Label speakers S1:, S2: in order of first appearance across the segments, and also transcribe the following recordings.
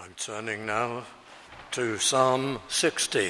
S1: I'm turning now to Psalm 60.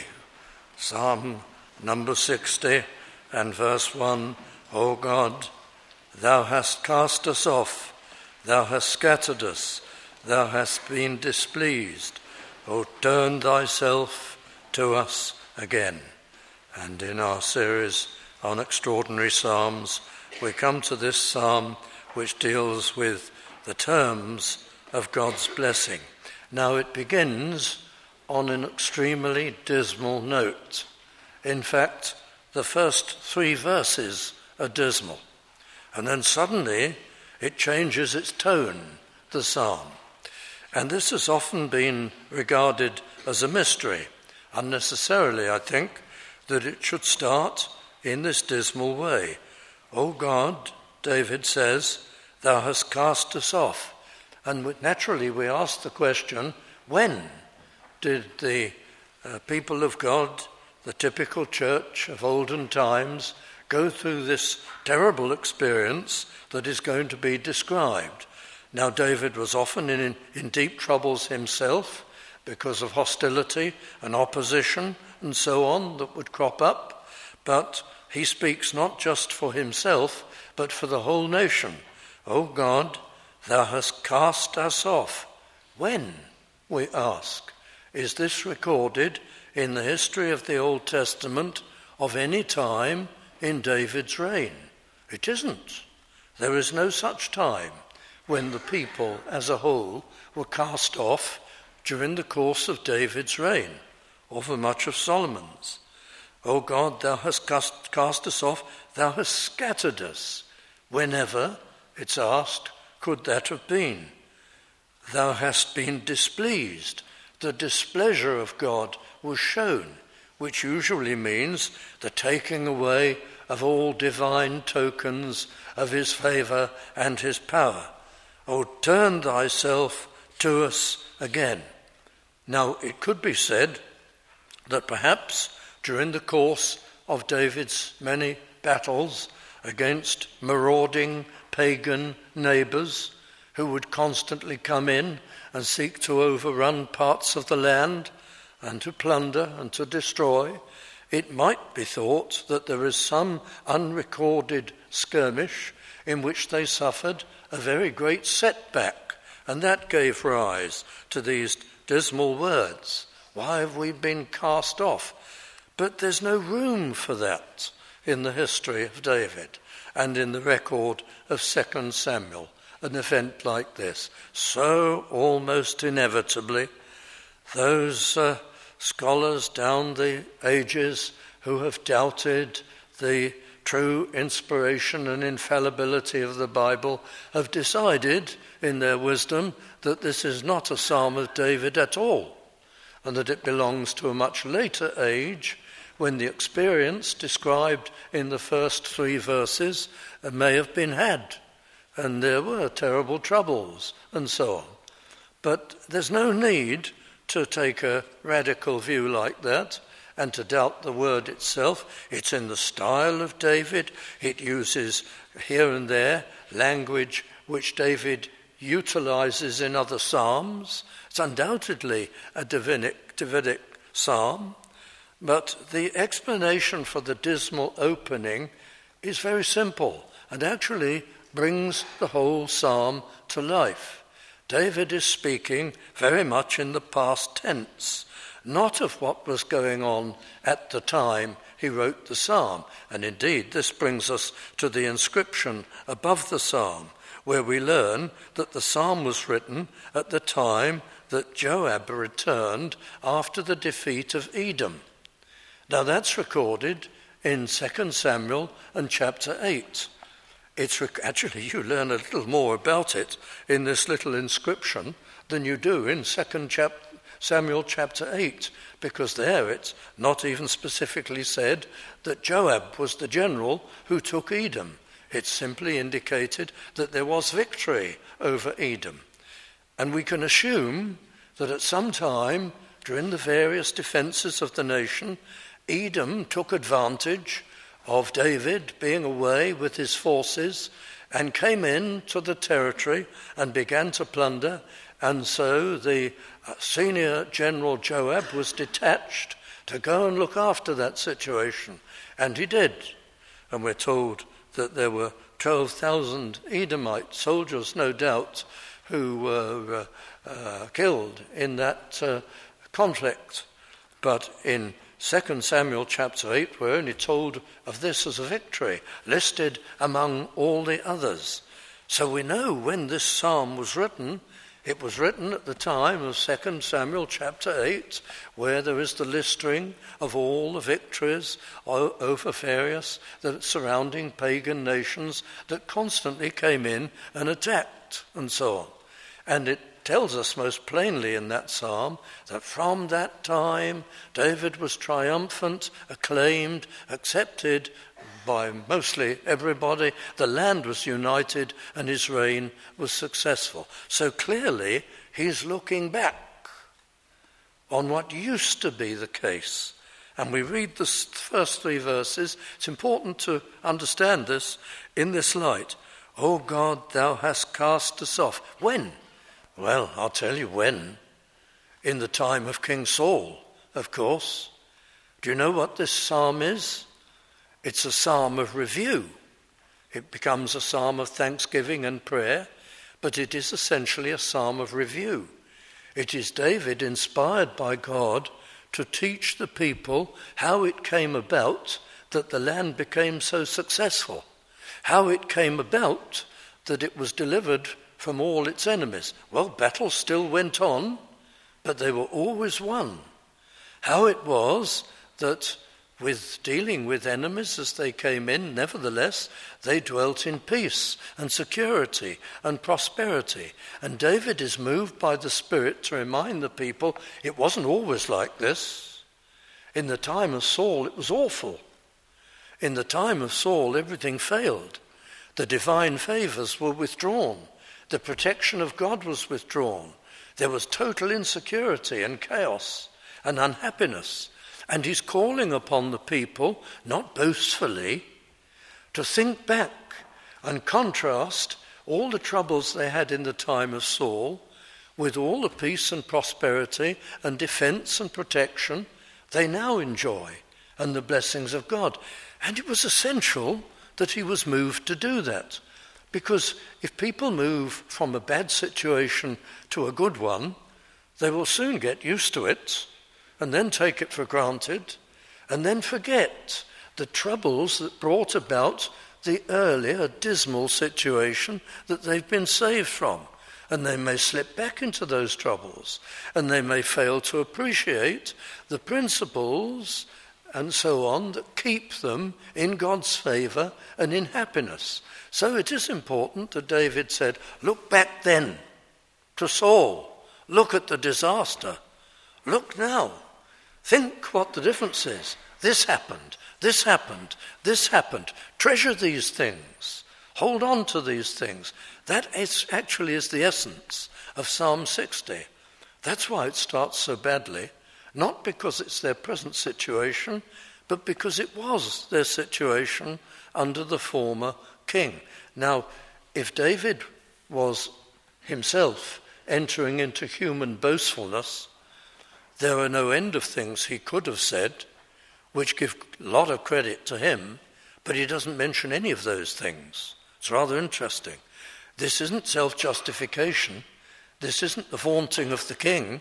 S1: Psalm number 60 and verse 1. O God, thou hast cast us off, thou hast scattered us, thou hast been displeased. O turn thyself to us again. And in our series on extraordinary psalms, we come to this psalm which deals with the terms of God's blessing. Now it begins on an extremely dismal note. In fact, the first 3 verses are dismal. And then suddenly it changes its tone, the psalm. And this has often been regarded as a mystery. Unnecessarily, I think, that it should start in this dismal way. O God, David says, thou hast cast us off. And naturally we ask the question, when did the people of God, the typical church of olden times, go through this terrible experience that is going to be described? Now, David was often in deep troubles himself because of hostility and opposition and so on that would crop up, but he speaks not just for himself, but for the whole nation. O God, thou hast cast us off. When, we ask, is this recorded in the history of the Old Testament of any time in David's reign? It isn't. There is no such time when the people as a whole were cast off during the course of David's reign, or for much of Solomon's. O God, thou hast cast us off, thou hast scattered us. Whenever, it's asked, could that have been? Thou hast been displeased. The displeasure of God was shown, which usually means the taking away of all divine tokens of his favour and his power. O turn thyself to us again. Now, it could be said that perhaps during the course of David's many battles against marauding pagan neighbours who would constantly come in and seek to overrun parts of the land and to plunder and to destroy, it might be thought that there is some unrecorded skirmish in which they suffered a very great setback, and that gave rise to these dismal words. Why have we been cast off? But there's no room for that in the history of David and in the record of 2 Samuel, an event like this. So almost inevitably, those scholars down the ages who have doubted the true inspiration and infallibility of the Bible have decided in their wisdom that this is not a psalm of David at all, and that it belongs to a much later age when the experience described in the first 3 verses may have been had, and there were terrible troubles and so on. But there's no need to take a radical view like that and to doubt the word itself. It's in the style of David. It uses here and there language which David utilizes in other psalms. It's undoubtedly a Davidic psalm, but the explanation for the dismal opening is very simple and actually brings the whole psalm to life. David is speaking very much in the past tense, not of what was going on at the time he wrote the psalm. And indeed, this brings us to the inscription above the psalm, where we learn that the psalm was written at the time that Joab returned after the defeat of Edom. Now that's recorded in 2 Samuel and chapter 8. Actually, you learn a little more about it in this little inscription than you do in 2 Samuel chapter 8, because there it's not even specifically said that Joab was the general who took Edom. It simply indicated that there was victory over Edom. And we can assume that at some time during the various defences of the nation, Edom took advantage of David being away with his forces and came in to the territory and began to plunder And so the senior General Joab was detached to go and look after that situation. And he did. And we're told that there were 12,000 Edomite soldiers, no doubt, who were killed in that conflict. But in 2 Samuel chapter 8, we're only told of this as a victory, listed among all the others. So we know when this psalm was written. It was written at the time of 2 Samuel chapter 8, where there is the listing of all the victories over various the surrounding pagan nations that constantly came in and attacked and so on. And it tells us most plainly in that psalm that from that time David was triumphant, acclaimed, accepted by mostly everybody. The land was united and his reign was successful. So clearly he's looking back on what used to be the case. And we read the first 3 verses. It's important to understand this in this light. O God, thou hast cast us off. When? Well, I'll tell you when. In the time of King Saul, of course. Do you know what this psalm is? It's a psalm of review. It becomes a psalm of thanksgiving and prayer, but it is essentially a psalm of review. It is David inspired by God to teach the people how it came about that the land became so successful, how it came about that it was delivered from all its enemies. Well, battles still went on, but they were always won. How it was that with dealing with enemies as they came in, nevertheless, they dwelt in peace and security and prosperity. And David is moved by the Spirit to remind the people it wasn't always like this. In the time of Saul, it was awful. In the time of Saul, everything failed. The divine favors were withdrawn. The protection of God was withdrawn. There was total insecurity and chaos and unhappiness. And he's calling upon the people, not boastfully, to think back and contrast all the troubles they had in the time of Saul with all the peace and prosperity and defense and protection they now enjoy and the blessings of God. And it was essential that he was moved to do that. Because if people move from a bad situation to a good one, they will soon get used to it and then take it for granted, and then forget the troubles that brought about the earlier dismal situation that they've been saved from. And they may slip back into those troubles, and they may fail to appreciate the principles and so on that keep them in God's favour and in happiness. So it is important that David said, look back then to Saul, look at the disaster, look now. Think what the difference is. This happened, this happened, this happened. Treasure these things. Hold on to these things. That actually is the essence of Psalm 60. That's why it starts so badly, not because it's their present situation, but because it was their situation under the former king. Now, if David was himself entering into human boastfulness, there are no end of things he could have said, which give a lot of credit to him, but he doesn't mention any of those things. It's rather interesting. This isn't self-justification. This isn't the vaunting of the king.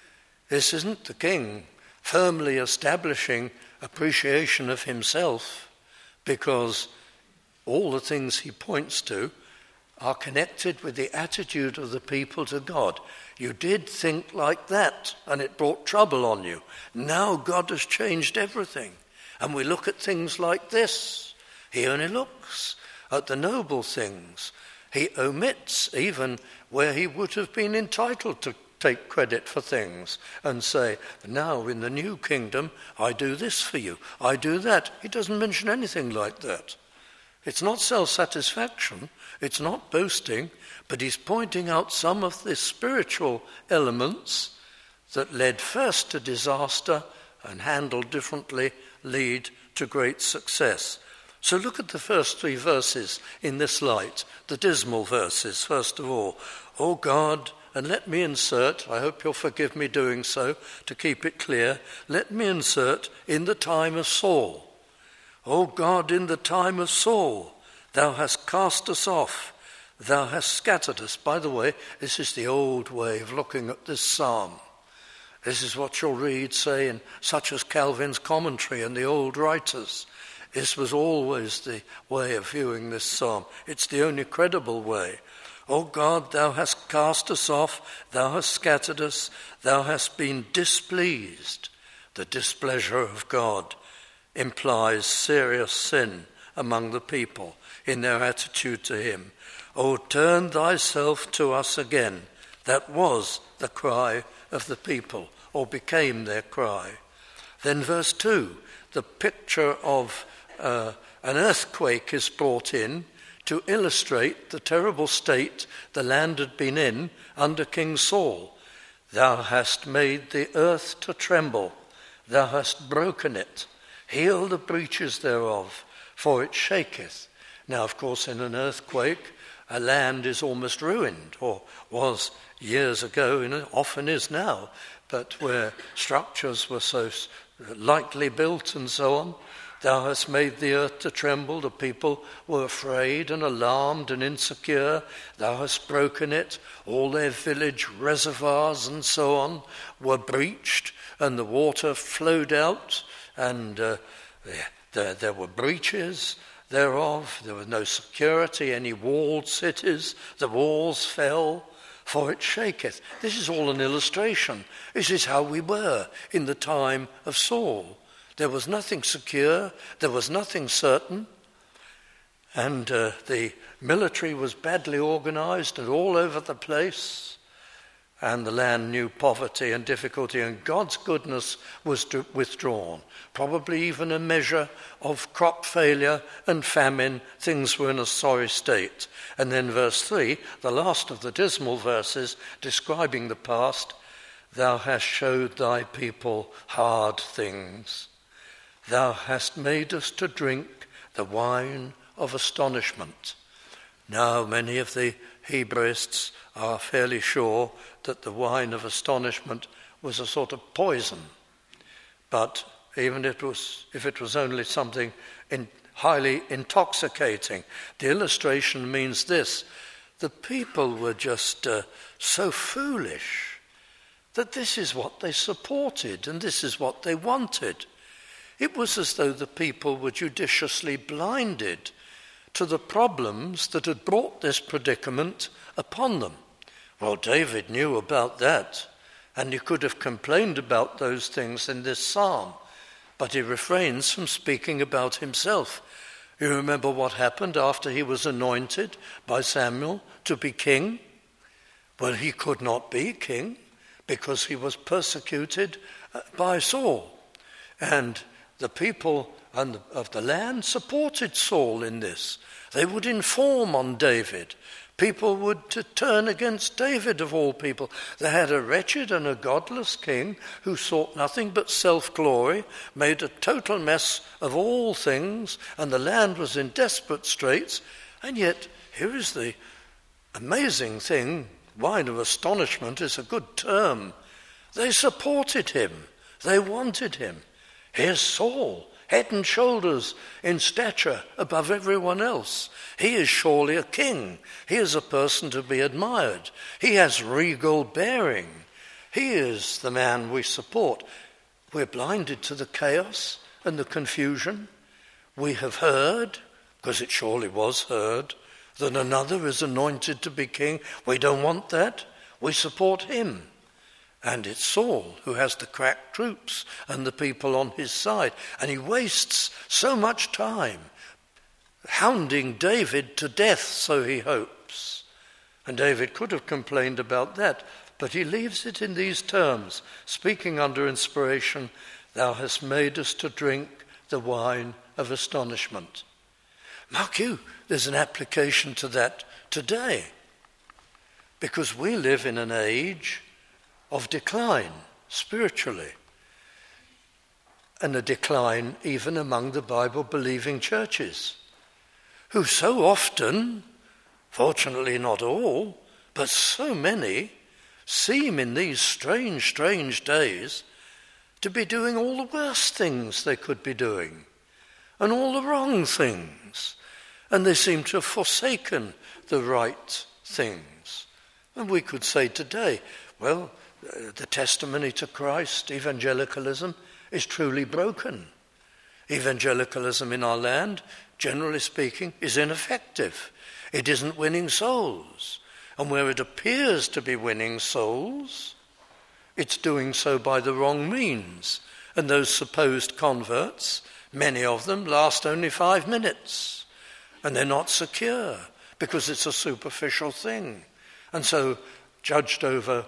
S1: This isn't the king firmly establishing appreciation of himself, because all the things he points to are connected with the attitude of the people to God. You did think like that, and it brought trouble on you. Now God has changed everything. And we look at things like this. He only looks at the noble things. He omits even where he would have been entitled to take credit for things and say, now in the new kingdom, I do this for you, I do that. He doesn't mention anything like that. It's not self-satisfaction, it's not boasting, but he's pointing out some of the spiritual elements that led first to disaster and handled differently lead to great success. So look at the first 3 verses in this light, the dismal verses, first of all. O God, and let me insert, I hope you'll forgive me doing so, to keep it clear, let me insert, in the time of Saul. O God, in the time of Saul, thou hast cast us off, thou hast scattered us. By the way, this is the old way of looking at this psalm. This is what you'll read, say, in such as Calvin's commentary and the old writers. This was always the way of viewing this psalm. It's the only credible way. O God, thou hast cast us off, thou hast scattered us, thou hast been displeased. The displeasure of God implies serious sin among the people in their attitude to him. O turn thyself to us again. That was the cry of the people, or became their cry. Then verse 2, the picture of an earthquake is brought in to illustrate the terrible state the land had been in under King Saul. Thou hast made the earth to tremble, thou hast broken it, heal the breaches thereof, for it shaketh. Now, of course, in an earthquake, a land is almost ruined, or was years ago, and often is now, but where structures were so lightly built and so on. Thou hast made the earth to tremble. The people were afraid and alarmed and insecure. Thou hast broken it. All their village reservoirs and so on were breached, and the water flowed out, and there were breaches thereof. There was no security, any walled cities. The walls fell, for it shaketh. This is all an illustration. This is how we were in the time of Saul. There was nothing secure, there was nothing certain, and the military was badly organized and all over the place, and the land knew poverty and difficulty, and God's goodness was withdrawn. Probably even a measure of crop failure and famine. Things were in a sorry state. And then verse 3, the last of the dismal verses describing the past, thou hast showed thy people hard things. Thou hast made us to drink the wine of astonishment. Now, many of the Hebraists are fairly sure that the wine of astonishment was a sort of poison. But even if it was only something highly intoxicating, the illustration means this. The people were just so foolish that this is what they supported and this is what they wanted. It was as though the people were judiciously blinded to the problems that had brought this predicament upon them. Well, David knew about that, and he could have complained about those things in this psalm, but he refrains from speaking about himself. You remember what happened after he was anointed by Samuel to be king? Well, he could not be king because he was persecuted by Saul, and the people of the land supported Saul in this. They would inform on David. People would turn against David, of all people. They had a wretched and a godless king who sought nothing but self-glory, made a total mess of all things, and the land was in desperate straits. And yet, here is the amazing thing. Wine of astonishment is a good term. They supported him. They wanted him. Here's Saul, head and shoulders in stature above everyone else. He is surely a king. He is a person to be admired. He has regal bearing. He is the man we support. We're blinded to the chaos and the confusion. We have heard, because it surely was heard, that another is anointed to be king. We don't want that. We support him. And it's Saul who has the crack troops and the people on his side. And he wastes so much time hounding David to death, so he hopes. And David could have complained about that, but he leaves it in these terms, speaking under inspiration, thou hast made us to drink the wine of astonishment. Mark you, there's an application to that today, because we live in an age of decline spiritually, and a decline even among the Bible-believing churches, who so often, fortunately not all, but so many, seem in these strange days to be doing all the worst things they could be doing and all the wrong things. And they seem to have forsaken the right things. And we could say today, well, the testimony to Christ, evangelicalism, is truly broken. Evangelicalism in our land, generally speaking, is ineffective. It isn't winning souls. And where it appears to be winning souls, it's doing so by the wrong means. And those supposed converts, many of them, last only 5 minutes. And they're not secure because it's a superficial thing. And so, judged over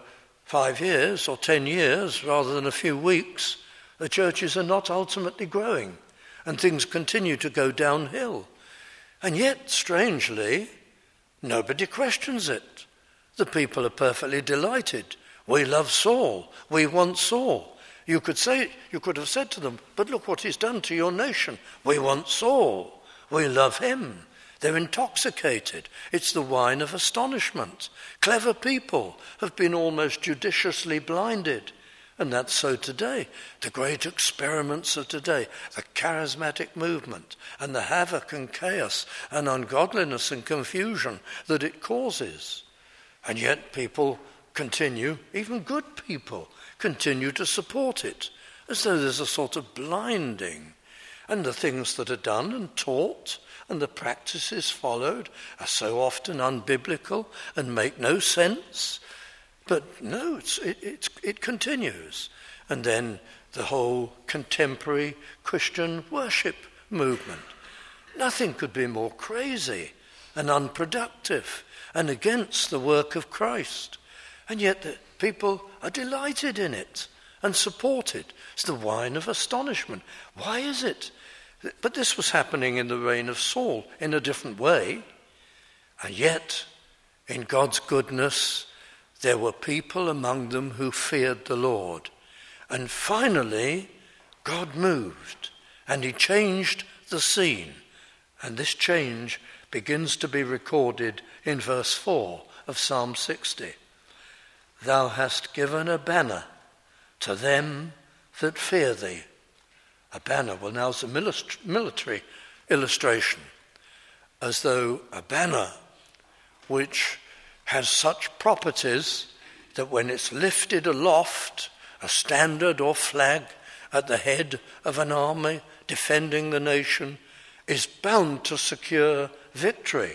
S1: 5 years or 10 years rather than a few weeks, the churches are not ultimately growing and things continue to go downhill. And yet, strangely, nobody questions it. The people are perfectly delighted. We love Saul. We want Saul. You could have said to them, but look what he's done to your nation. We want Saul. We love him. They're intoxicated. It's the wine of astonishment. Clever people have been almost judiciously blinded. And that's so today. The great experiments of today, the charismatic movement and the havoc and chaos and ungodliness and confusion that it causes. And yet people continue, even good people, continue to support it as though there's a sort of blinding. And the things that are done and taught and the practices followed are so often unbiblical and make no sense. But no, it continues. And then the whole contemporary Christian worship movement. Nothing could be more crazy and unproductive and against the work of Christ. And yet the people are delighted in it and support it. It's the wine of astonishment. Why is it? But this was happening in the reign of Saul in a different way. And yet, in God's goodness, there were people among them who feared the Lord. And finally, God moved and he changed the scene. And this change begins to be recorded in verse 4 of Psalm 60. Thou hast given a banner to them that fear thee. A banner, well now it's a military illustration, as though a banner which has such properties that when it's lifted aloft, a standard or flag at the head of an army defending the nation, is bound to secure victory.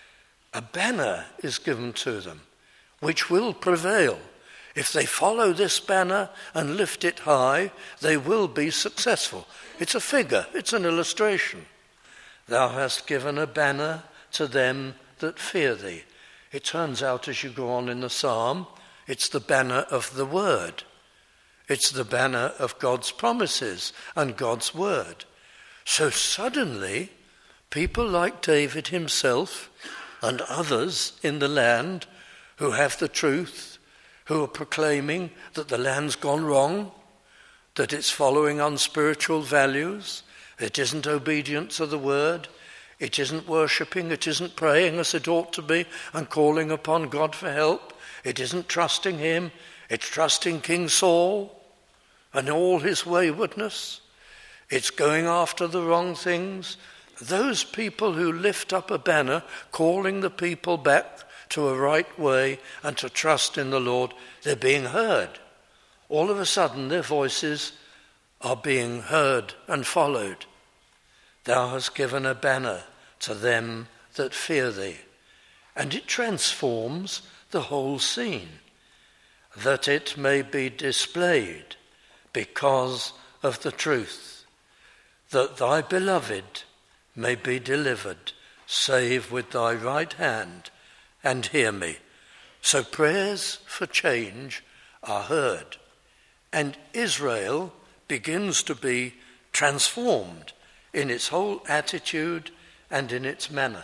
S1: A banner is given to them which will prevail. If they follow this banner and lift it high, they will be successful. It's a figure, it's an illustration. Thou hast given a banner to them that fear thee. It turns out as you go on in the psalm, it's the banner of the word. It's the banner of God's promises and God's word. So suddenly, people like David himself and others in the land who have the truth, who are proclaiming that the land's gone wrong, that it's following unspiritual values, it isn't obedient to the word, it isn't worshipping, it isn't praying as it ought to be and calling upon God for help, it isn't trusting him, it's trusting King Saul and all his waywardness, it's going after the wrong things. Those people who lift up a banner calling the people back to a right way and to trust in the Lord, they're being heard. All of a sudden their voices are being heard and followed. Thou hast given a banner to them that fear thee. And it transforms the whole scene, that it may be displayed because of the truth, that thy beloved may be delivered, save with thy right hand, and hear me. So prayers for change are heard, and Israel begins to be transformed in its whole attitude and in its manner.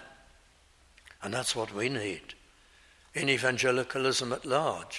S1: And that's what we need in evangelicalism at large.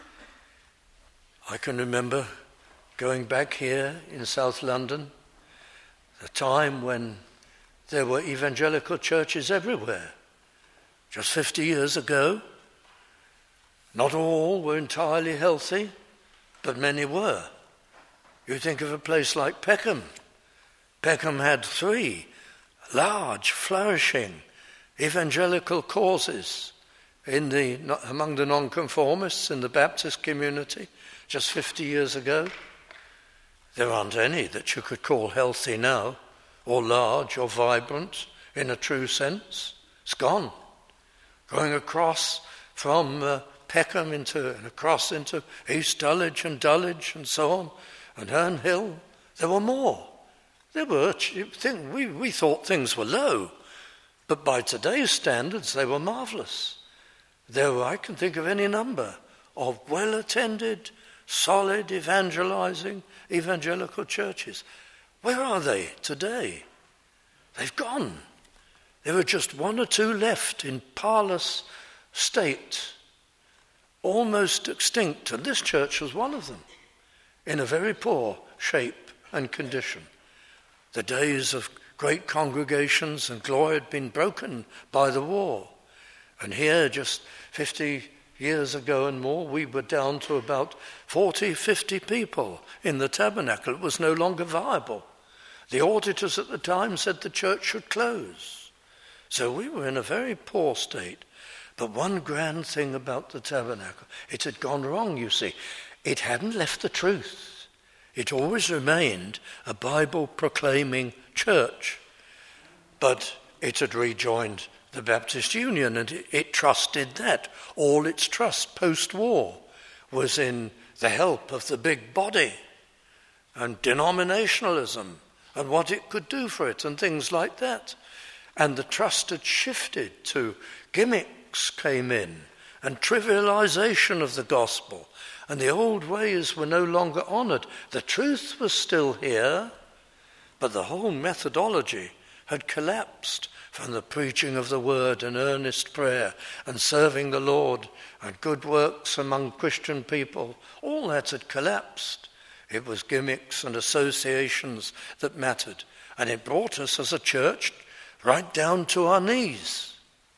S1: I can remember going back here in South London, the time when there were evangelical churches everywhere. Just 50 years ago, Not all were entirely healthy, but many were. You think of a place like Peckham. Peckham had 3 large, flourishing evangelical causes among the nonconformists in the Baptist community just 50 years ago. There aren't any that you could call healthy now, or large, or vibrant in a true sense. It's gone. Going across from Peckham across into East Dulwich and so on, and Herne Hill, there were more. We thought things were low, but by today's standards they were marvellous. I can think of any number of well-attended, solid, evangelizing, evangelical churches. Where are they today? They've gone. There are just 1 or 2 left in parlous state, almost extinct, and this church was one of them, in a very poor shape and condition. The days of great congregations and glory had been broken by the war. And here, just 50 years ago and more, we were down to about 40, 50 people in the tabernacle. It was no longer viable. The auditors at the time said the church should close. So we were in a very poor state. But one grand thing about the tabernacle, it had gone wrong, you see. It hadn't left the truth. It always remained a Bible-proclaiming church. But it had rejoined the Baptist Union, and it trusted that. All its trust post-war was in the help of the big body and denominationalism and what it could do for it and things like that. And the trust had shifted to gimmicks came in and trivialization of the gospel, and the old ways were no longer honoured. The truth was still here, but the whole methodology had collapsed from the preaching of the word and earnest prayer and serving the Lord and good works among Christian people. All that had collapsed. It was gimmicks and associations that mattered, and it brought us as a church right down to our knees.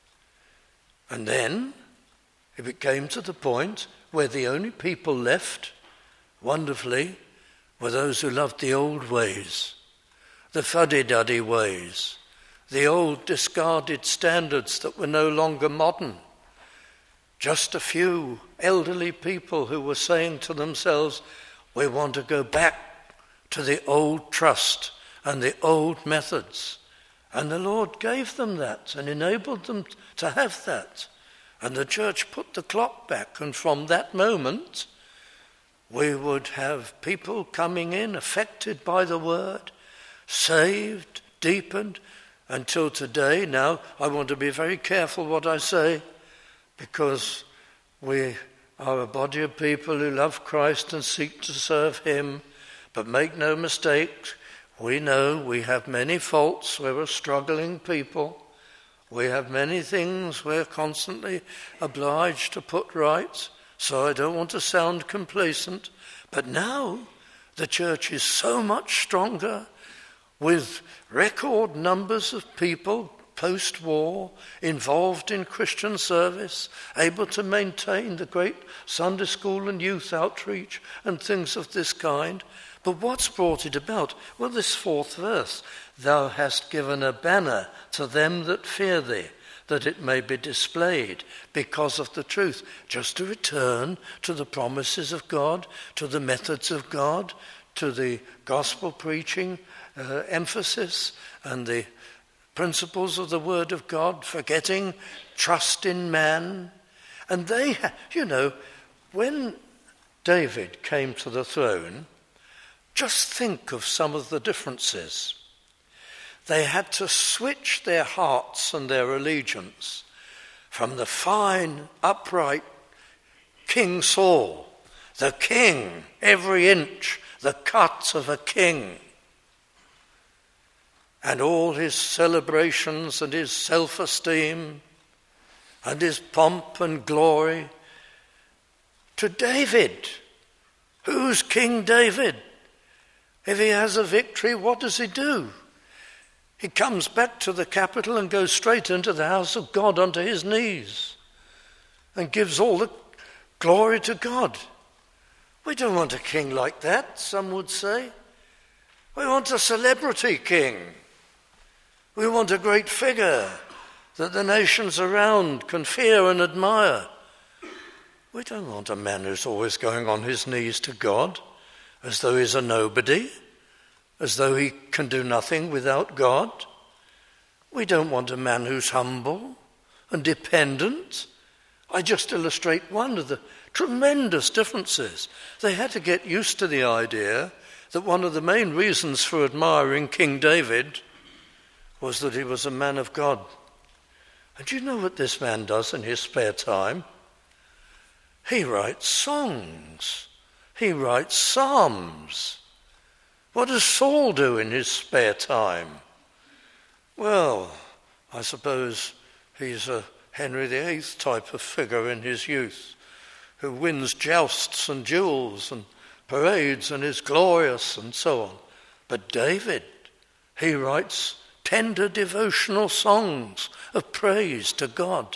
S1: And then it came to the point where the only people left, wonderfully, were those who loved the old ways, the fuddy-duddy ways, the old discarded standards that were no longer modern. Just a few elderly people who were saying to themselves, we want to go back to the old trust and the old methods. And the Lord gave them that and enabled them to have that. And the church put the clock back, and from that moment we would have people coming in affected by the word, saved, deepened, until today. Now, I want to be very careful what I say, because we are a body of people who love Christ and seek to serve him. But make no mistake, we know we have many faults. We're a struggling people. We have many things we're constantly obliged to put right, so I don't want to sound complacent. But now the church is so much stronger, with record numbers of people post-war involved in Christian service, able to maintain the great Sunday school and youth outreach and things of this kind. But what's brought it about? Well, this 4th verse, thou hast given a banner to them that fear thee, that it may be displayed because of the truth. Just to return to the promises of God, to the methods of God, to the gospel preaching emphasis and the principles of the word of God, forgetting trust in man. And they, when David came to the throne, just think of some of the differences. They had to switch their hearts and their allegiance from the fine, upright King Saul, the king, every inch, the cut of a king, and all his celebrations and his self-esteem and his pomp and glory, to David. Who's King David? If he has a victory, what does he do? He comes back to the capital and goes straight into the house of God onto his knees and gives all the Glory to God. We don't want a king like that, some would say. We want a celebrity king. We want a great figure that the nations around can fear and admire. We don't want a man who's always going on his knees to God, as though he's a nobody, as though he can do nothing without God. We don't want a man who's humble and dependent. I just illustrate one of the tremendous differences. They had to get used to the idea that one of the main reasons for admiring King David was that he was a man of God. And do you know what this man does in his spare time? He writes songs. He writes psalms. What does Saul do in his spare time? Well, I suppose he's a Henry VIII type of figure in his youth, who wins jousts and duels and parades and is glorious and so on. But David, he writes tender devotional songs of praise to God.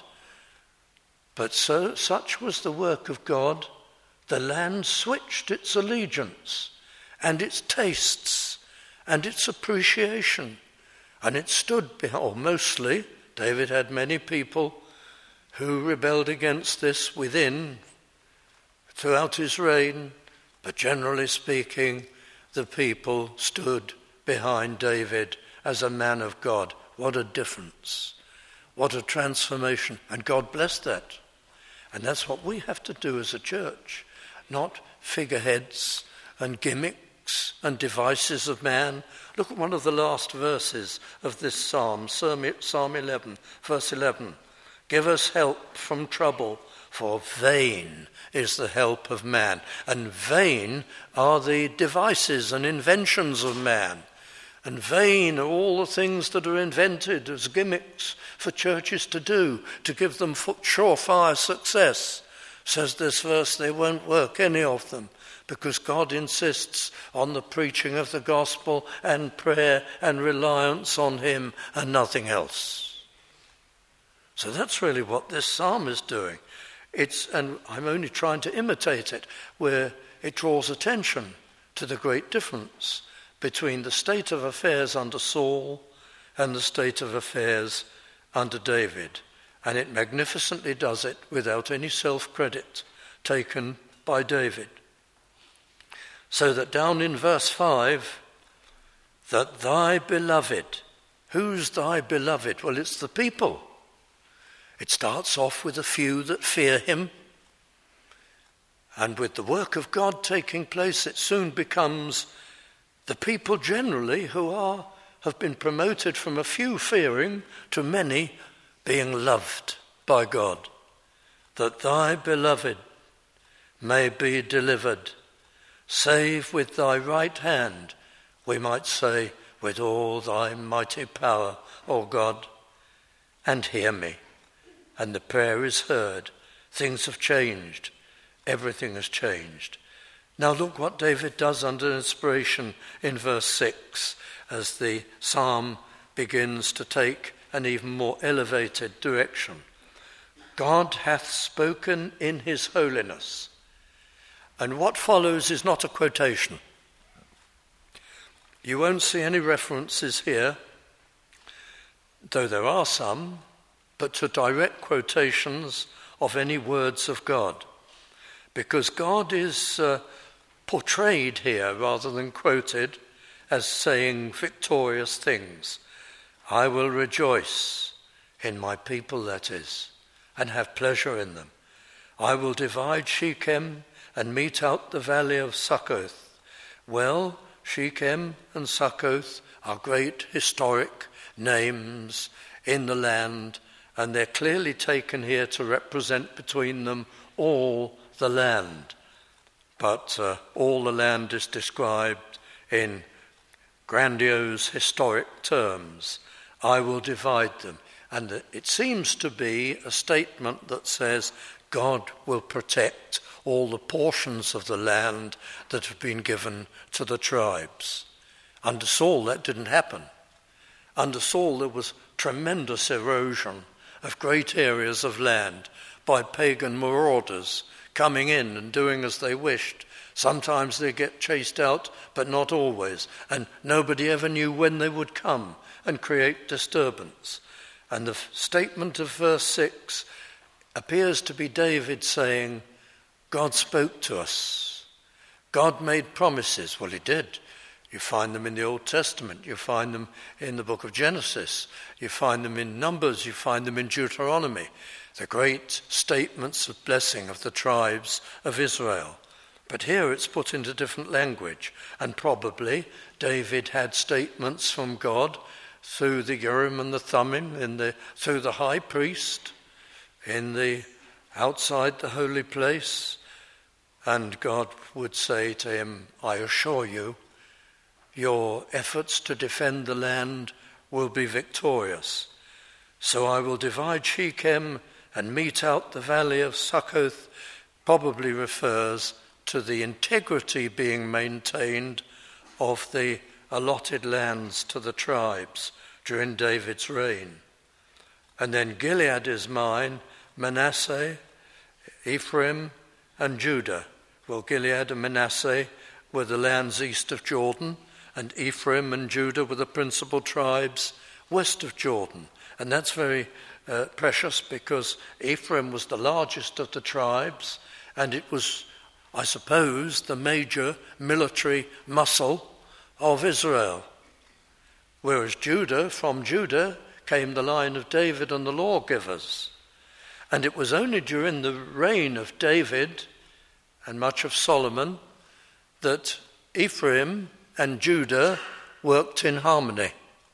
S1: But such was the work of God, the land switched its allegiance and its tastes and its appreciation. And it stood behind, or mostly, David had many people who rebelled against this within throughout his reign, but generally speaking, the people stood behind David as a man of God. What a difference. What a transformation. And God blessed that. And that's what we have to do as a church, not figureheads and gimmicks and devices of man. Look at one of the last verses of this psalm, Psalm 11, verse 11. Give us help from trouble, for vain is the help of man. And vain are the devices and inventions of man. And vain are all the things that are invented as gimmicks for churches to do, to give them surefire success. Says this verse, they won't work, any of them, because God insists on the preaching of the gospel and prayer and reliance on him and nothing else. So that's really what this psalm is doing. And I'm only trying to imitate it, where it draws attention to the great difference between the state of affairs under Saul and the state of affairs under David. And it magnificently does it without any self-credit taken by David. So that down in verse 5, that thy beloved, who's thy beloved? Well, it's the people. It starts off with a few that fear him. And with the work of God taking place, it soon becomes the people generally who have been promoted from a few fearing to many being loved by God. That thy beloved may be delivered. Save with thy right hand, we might say, with all thy mighty power, O God, and hear me. And the prayer is heard. Things have changed. Everything has changed. Now look what David does under inspiration in verse 6 as the psalm begins to take an even more elevated direction. God hath spoken in his holiness. And what follows is not a quotation. You won't see any references here, though there are some, but to direct quotations of any words of God. Because God is portrayed here rather than quoted as saying victorious things. I will rejoice in my people, that is, and have pleasure in them. I will divide Shechem and mete out the valley of Succoth. Well, Shechem and Succoth are great historic names in the land, and they're clearly taken here to represent between them all the land. But all the land is described in grandiose historic terms. I will divide them. And it seems to be a statement that says God will protect all the portions of the land that have been given to the tribes. Under Saul, that didn't happen. Under Saul, there was tremendous erosion of great areas of land by pagan marauders coming in and doing as they wished. Sometimes they get chased out, but not always, and nobody ever knew when they would come and create disturbance. And the statement of verse 6 appears to be David saying, God spoke to us. God made promises. Well, he did. You find them in the Old Testament. You find them in the book of Genesis. You find them in Numbers. You find them in Deuteronomy. The great statements of blessing of the tribes of Israel. But here it's put into different language. And probably David had statements from God through the Urim and the Thummim, through the high priest, outside the holy place. And God would say to him, I assure you, your efforts to defend the land will be victorious. So I will divide Shechem and mete out the valley of Succoth, probably refers to the integrity being maintained of the allotted lands to the tribes during David's reign. And then Gilead is mine, Manasseh, Ephraim, and Judah. Well, Gilead and Manasseh were the lands east of Jordan, and Ephraim and Judah were the principal tribes west of Jordan. And that's very precious because Ephraim was the largest of the tribes, and it was, I suppose, the major military muscle of Israel. Whereas from Judah came the line of David and the lawgivers. And it was only during the reign of David and much of Solomon that Ephraim and Judah worked in harmony.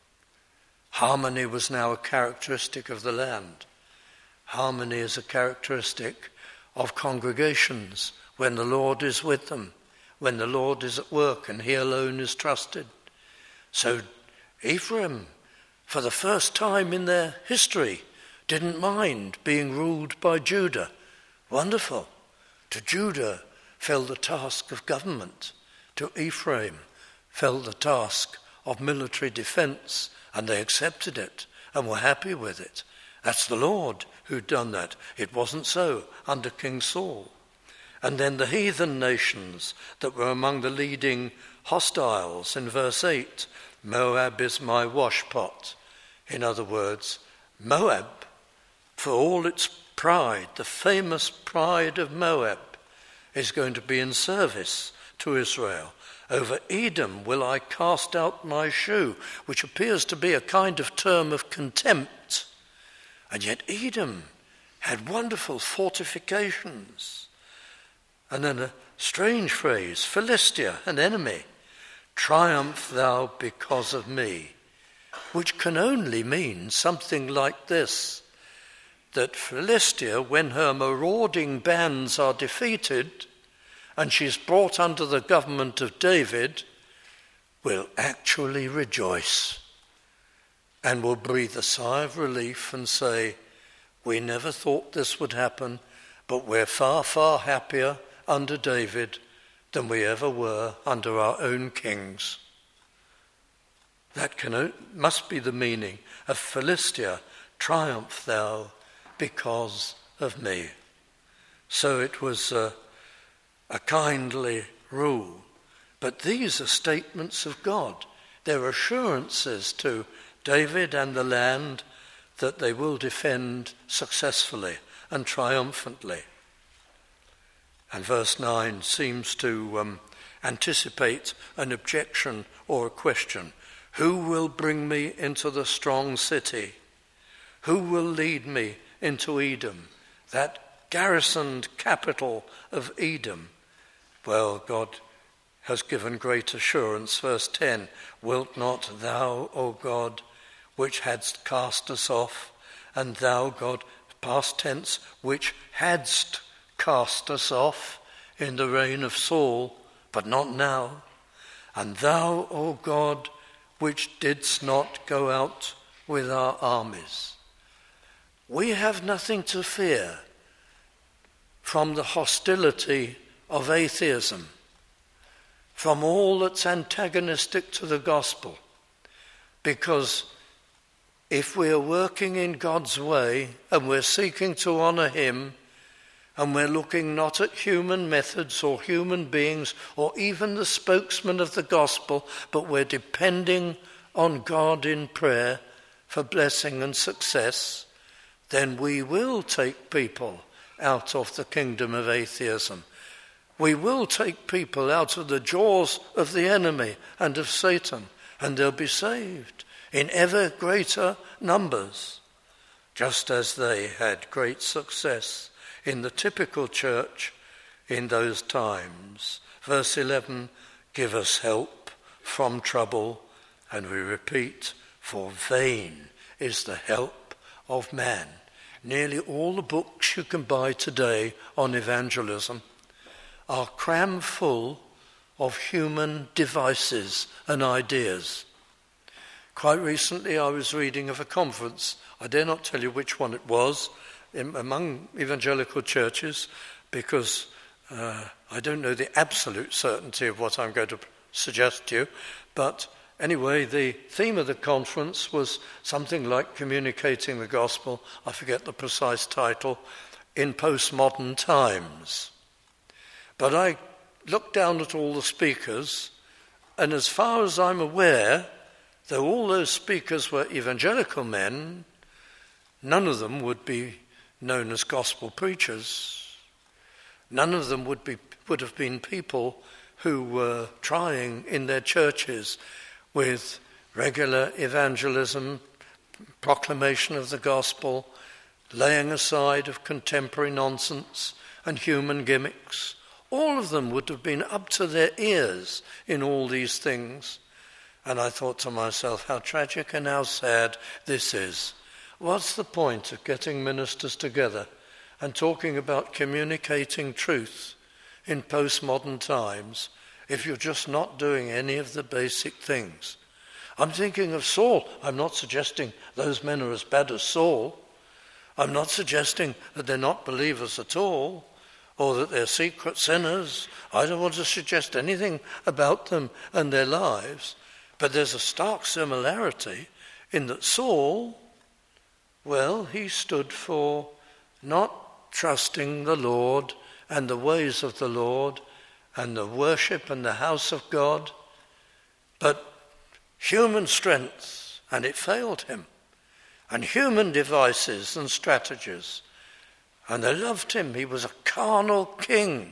S1: Harmony was now a characteristic of the land. Harmony is a characteristic of congregations when the Lord is with them, when the Lord is at work and he alone is trusted. So Ephraim, for the first time in their history, didn't mind being ruled by Judah. Wonderful. To Judah fell the task of government. To Ephraim fell the task of military defense, and they accepted it and were happy with it. That's the Lord who'd done that. It wasn't so under King Saul. And then the heathen nations that were among the leading hostiles in verse 8, Moab is my washpot. In other words, Moab, for all its pride, the famous pride of Moab, is going to be in service to Israel. Over Edom will I cast out my shoe, which appears to be a kind of term of contempt. And yet Edom had wonderful fortifications. And then a strange phrase, Philistia, an enemy, triumph thou because of me, which can only mean something like this, that Philistia, when her marauding bands are defeated and she's brought under the government of David, will actually rejoice and will breathe a sigh of relief and say, we never thought this would happen, but we're far, far happier under David than we ever were under our own kings. That must be the meaning of Philistia, triumph thou because of me. So it was a kindly rule. But these are statements of God. They're assurances to David and the land that they will defend successfully and triumphantly. And verse 9 seems to anticipate an objection or a question. Who will bring me into the strong city? Who will lead me into Edom, that garrisoned capital of Edom? Well, God has given great assurance. Verse 10, wilt not thou, O God, which hadst cast us off, and thou, God, past tense, which hadst cast us off in the reign of Saul, but not now, and thou, O God, which didst not go out with our armies. We have nothing to fear from the hostility of atheism, from all that's antagonistic to the gospel, because if we are working in God's way and we're seeking to honour him And we're looking not at human methods or human beings or even the spokesman of the gospel, but we're depending on God in prayer for blessing and success, then we will take people out of the kingdom of atheism. We will take people out of the jaws of the enemy and of Satan, and they'll be saved in ever greater numbers, just as they had great success in the typical church in those times. Verse 11, give us help from trouble, and we repeat, for vain is the help of man. Nearly all the books you can buy today on evangelism are cram full of human devices and ideas. Quite recently I was reading of a conference, I dare not tell you which one it was, among evangelical churches, because I don't know the absolute certainty of what I'm going to suggest to you, but anyway, the theme of the conference was something like communicating the gospel, I forget the precise title, in postmodern times. But I looked down at all the speakers, and as far as I'm aware, though all those speakers were evangelical men, none of them would be known as gospel preachers. None of them would have been people who were trying in their churches with regular evangelism, proclamation of the gospel, laying aside of contemporary nonsense and human gimmicks. All of them would have been up to their ears in all these things. And I thought to myself, how tragic and how sad this is. What's the point of getting ministers together and talking about communicating truth in postmodern times if you're just not doing any of the basic things? I'm thinking of Saul. I'm not suggesting those men are as bad as Saul. I'm not suggesting that they're not believers at all, or that they're secret sinners. I don't want to suggest anything about them and their lives. But there's a stark similarity in that Saul, well, he stood for not trusting the Lord and the ways of the Lord and the worship and the house of God, but human strength, and it failed him, and human devices and strategies. And they loved him. He was a carnal king.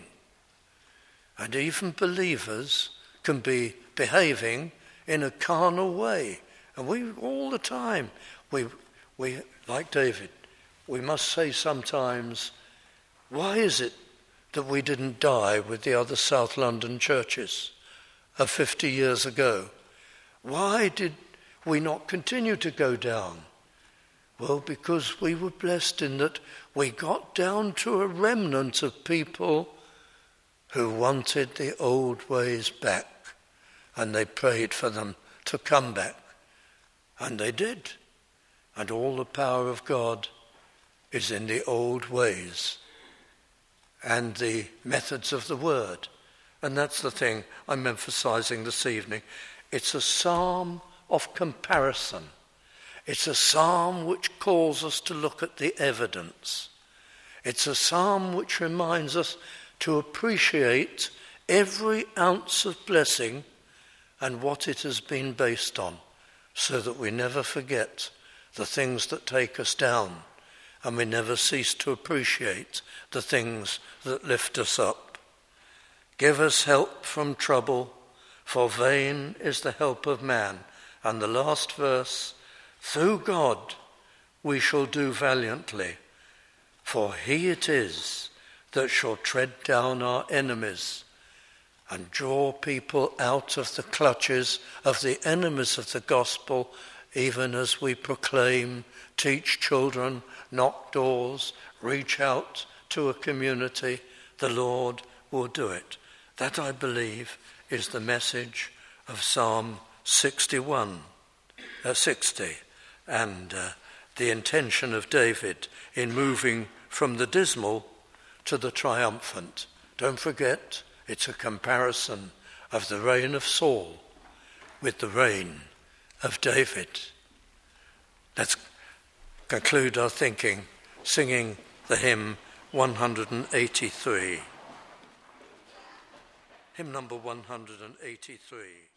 S1: And even believers can be behaving in a carnal way. And we, all the time, we like David, we must say sometimes, why is it that we didn't die with the other South London churches of 50 years ago? Why did we not continue to go down? Well, because we were blessed in that we got down to a remnant of people who wanted the old ways back, and they prayed for them to come back. And they did. And all the power of God is in the old ways and the methods of the word. And that's the thing I'm emphasizing this evening. It's a psalm of comparison. It's a psalm which calls us to look at the evidence. It's a psalm which reminds us to appreciate every ounce of blessing and what it has been based on, so that we never forget the things that take us down, and we never cease to appreciate the things that lift us up. Give us help from trouble, for vain is the help of man. And the last verse, through God we shall do valiantly, for he it is that shall tread down our enemies and draw people out of the clutches of the enemies of the gospel, even as we proclaim, teach children, knock doors, reach out to a community. The Lord will do it. That, I believe, is the message of Psalm 60, and the intention of David in moving from the dismal to the triumphant. Don't forget, it's a comparison of the reign of Saul with the reign of David. Let's conclude our thinking singing the hymn 183. Hymn number 183.